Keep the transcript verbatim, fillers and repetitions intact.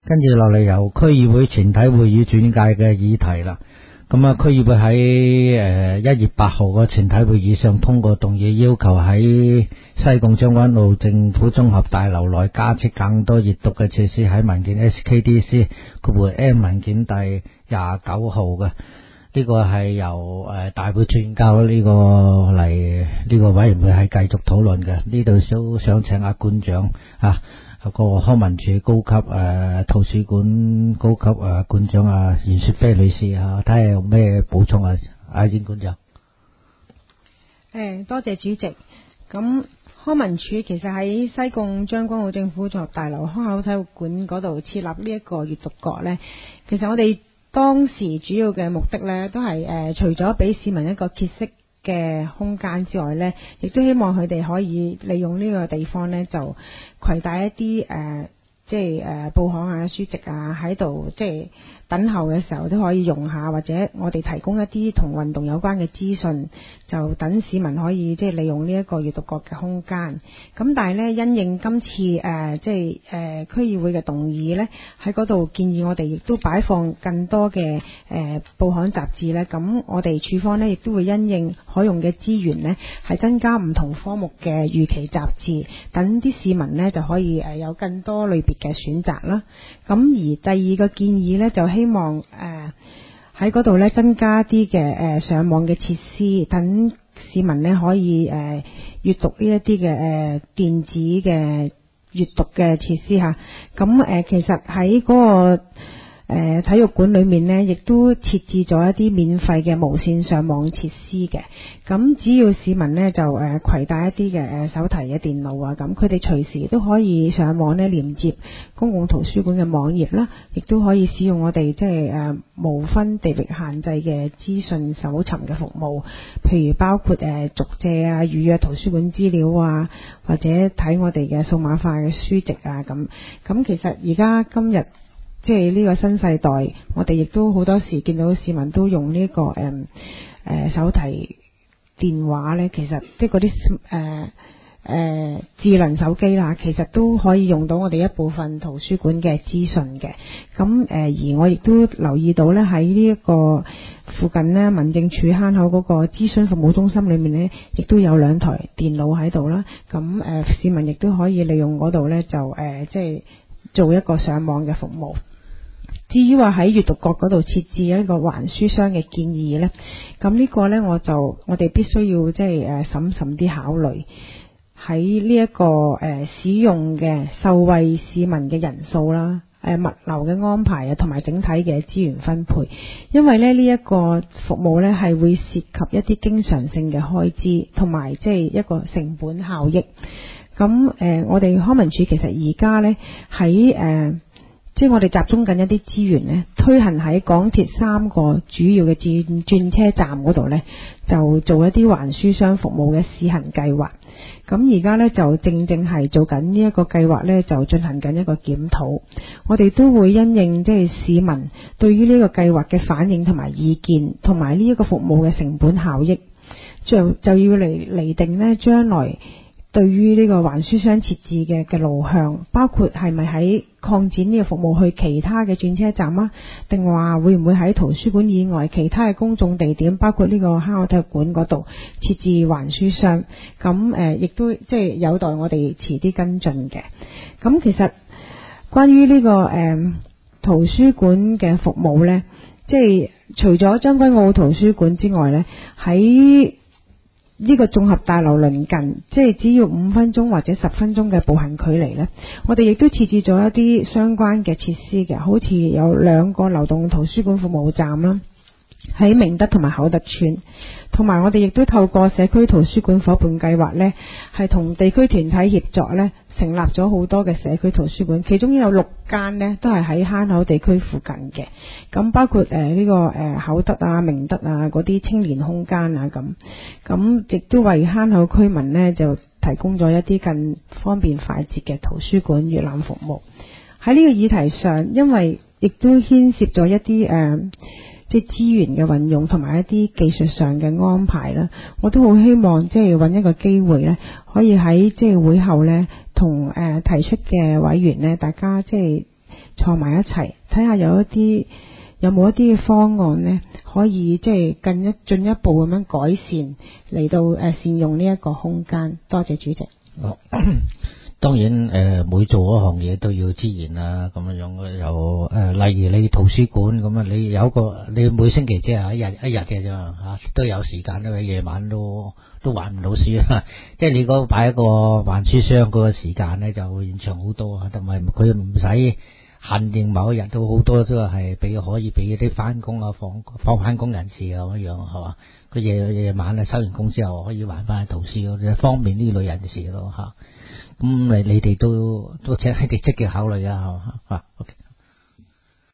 跟住落嚟由區議會全體會議轉介嘅議題啦。咁啊，區議會喺誒一月八號嘅全體會議上通過動議，要求喺西貢將軍澳政府綜合大樓內加設更多閱讀嘅設施，喺文件 S K D C 括弧 M 文件第廿九號嘅。呢個係由誒大會轉交呢個嚟呢個委員會係繼續討論嘅。呢度都想請阿館長啊。個康文署高級誒、呃、圖書館高級誒、呃、館長啊袁雪飛女士啊，睇下有咩補充啊？阿袁館長。 誒，多謝主席。咁康文署其實喺西貢將軍澳政府綜合大樓康口體育館嗰度設立呢一個閱讀角呢，其實我哋當時主要嘅目的呢，都係誒、呃、除咗俾市民一個歇息嘅空間之外呢，亦都希望佢哋可以利用呢個地方呢，就攜帶一啲誒、呃，即係誒報刊啊、書籍啊喺度，即係等候嘅時候都可以用下，或者我哋提供一啲同運動有關嘅資訊，就等市民可以即係利用呢一個閱讀角嘅空間。咁但係呢，因應今次誒、呃、即係誒、呃、區議會嘅動議呢，喺嗰度建議我哋亦都擺放更多嘅誒、呃、報刊雜誌呢。咁我哋處方呢，亦都會因應可用嘅資源呢，係增加唔同科目嘅預期雜誌，等啲市民呢就可以誒有更多類別嘅選擇啦。咁而第二個建議呢，就希望誒喺嗰度呢增加啲嘅誒上網嘅設施，等市民呢可以誒閱讀呢一啲嘅誒電子嘅閱讀嘅設施嚇。咁誒其實喺嗰個誒體育館裏面呢，亦都設置咗一啲免費嘅無線上網設施嘅。咁只要市民呢就誒攜帶一啲嘅誒手提嘅電腦啊，咁佢哋隨時都可以上網呢連接公共圖書館嘅網頁啦，亦都可以使用我哋即係誒無分地域限制嘅資訊搜尋嘅服務，譬如包括誒續借啊、預約圖書館資料啊，或者睇我哋嘅數碼化嘅書籍啊咁。咁其實而家今日即係呢個新世代，我哋亦都好多時見到市民都用呢、這個誒誒、呃呃、手提電話咧，其實即係嗰啲誒誒智能手機啦，其實都可以用到我哋一部分圖書館嘅資訊嘅。咁誒、呃、而我亦都留意到咧，喺呢一個附近呢，民政處坑口嗰個諮詢服務中心裏面呢，亦都有兩台電腦喺度啦。咁誒、呃、市民亦都可以利用嗰度咧，就誒、呃、即係做一個上網嘅服務。至於話喺閱讀角嗰度設置一個還書箱嘅建議呢，咁呢個呢，我就我哋必須要即係誒審慎啲考慮喺呢一個誒、呃、使用嘅受惠市民嘅人數啦，誒、呃、物流嘅安排啊，同埋整體嘅資源分配，因為咧呢一、這個服務呢係會涉及一啲經常性嘅開支，同埋即係一個成本效益。咁誒、呃，我哋康文署其實而家呢喺誒。呃即係我哋集中緊一啲資源呢，推行喺港鐵三個主要嘅轉轉車站嗰度呢，就做一啲還書箱服務嘅試行計劃。咁而家呢，就正正係做緊呢一個計劃呢，就進行緊一個檢討。我哋都會因應即係市民對於呢個計劃嘅反應同埋意見，同埋呢一個服務嘅成本效益，就就要嚟釐定呢將來對於呢個還書箱設置嘅嘅路向，包括係咪喺擴展呢個服務去其他嘅轉車站啊，定話會唔會喺圖書館以外其他嘅公眾地點，包括呢個坑口體育館嗰度設置還書箱？咁誒，亦都即係有待我哋遲啲跟進嘅。咁其實關於呢個誒、呃、圖書館嘅服務呢，即係除咗將軍澳圖書館之外呢，喺呢個綜合大樓鄰近，即係只要五分鐘或者十分鐘嘅步行距離呢，我哋亦都設置咗一啲相關嘅設施嘅，好似有兩個流動圖書館服務站啦，喺明德同埋厚德村，同埋我哋亦都透過社區圖書館夥伴計劃呢，係同地區團體協作呢，成立咗好多嘅社區圖書館，其中有六間呢都係喺坑口地區附近嘅。咁包括誒呢、呃這個誒厚德啊、明德啊嗰啲青年空間啊，咁咁亦都為坑口居民呢就提供咗一啲更方便快捷嘅圖書館閱覽服務。喺呢個議題上，因為亦都牽涉咗一啲誒、呃、即係資源嘅運用同埋一啲技術上嘅安排啦，我都好希望即係揾一個機會呢，可以喺即係會後呢，同誒、呃、提出嘅委員呢，大家即係坐埋一齊，睇下有一啲有冇一啲嘅方案呢，可以即係更一進一步咁樣改善嚟到誒善用呢一個空間。多謝主席。 哦當然誒、呃，每做一項嘢都要資源啊，咁樣樣又誒，例如你圖書館咁啊，你有一個你每星期即係一日一日嘅啫嚇，都有時間，因為夜晚都都還唔到書啊，即係你嗰擺一個還書箱嗰個時間咧就會延長好多啊，同埋佢唔使限定某一日，都好多都係俾可以俾啲翻工啊放放翻工人士啊咁樣係嘛，佢夜夜晚咧收完工之後可以還翻去圖書館，方便呢類人士咯嚇。咁你你哋都都請你哋積極考慮啊，係嘛？啊，OK。